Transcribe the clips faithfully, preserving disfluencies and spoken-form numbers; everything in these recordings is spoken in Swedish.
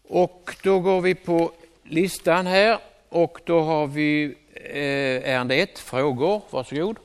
Och då går vi på listan här och då har vi eh, ärende ett, frågor. Varsågod.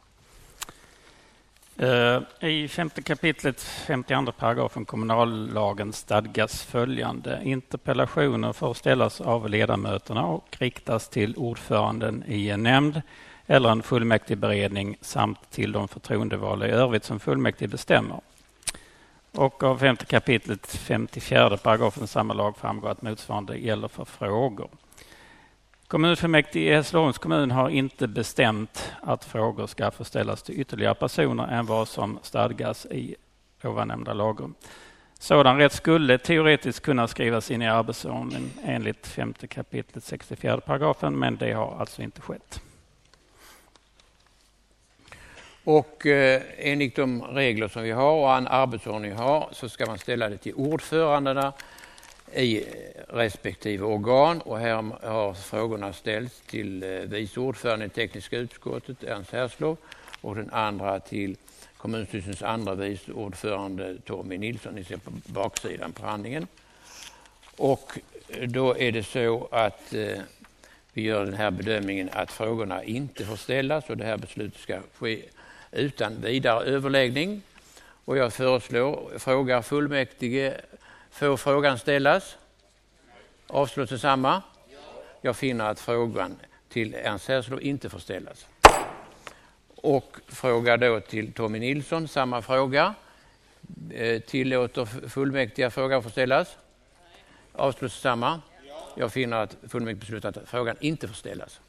I femte kapitlet, femtioandra paragrafen kommunallagen stadgas följande. Interpellationer får ställas av ledamöterna och riktas till ordföranden i en nämnd eller en fullmäktigeberedning samt till de förtroendevalda i övrigt som fullmäktige bestämmer. Och av femte kapitlet, femtiofjärde paragrafen samma lag framgår att motsvarande gäller för frågor. Kommunfullmäktige i Hässleholms kommun har inte bestämt att frågor ska få ställas till ytterligare personer än vad som stadgas i ovannämnda lagar. Sådan rätt skulle teoretiskt kunna skrivas in i arbetsordningen enligt femte kapitlet sextiofjärde paragrafen, men det har alltså inte skett. Och eh, enligt de regler som vi har och en arbetsordning vi har så ska man ställa det till ordförandena i respektive organ, och här har frågorna ställts till vice ordförande i tekniska utskottet Ernst Herslov och den andra till kommunstyrelsens andra vice ordförande Tommy Nilsson. Ni ser på baksidan på handlingen. Och då är det så att eh, vi gör den här bedömningen att frågorna inte får ställas och det här beslutet ska ske utan vidare överläggning. Och jag föreslår, frågar fullmäktige, får frågan ställas? Avslås detsamma? Jag finner att frågan till Ernst Herslov inte får ställas. Och fråga då till Tommy Nilsson, samma fråga. Tillåter fullmäktige frågan får ställas? Avslås detsamma? Jag finner att fullmäktige beslutar att frågan inte får ställas.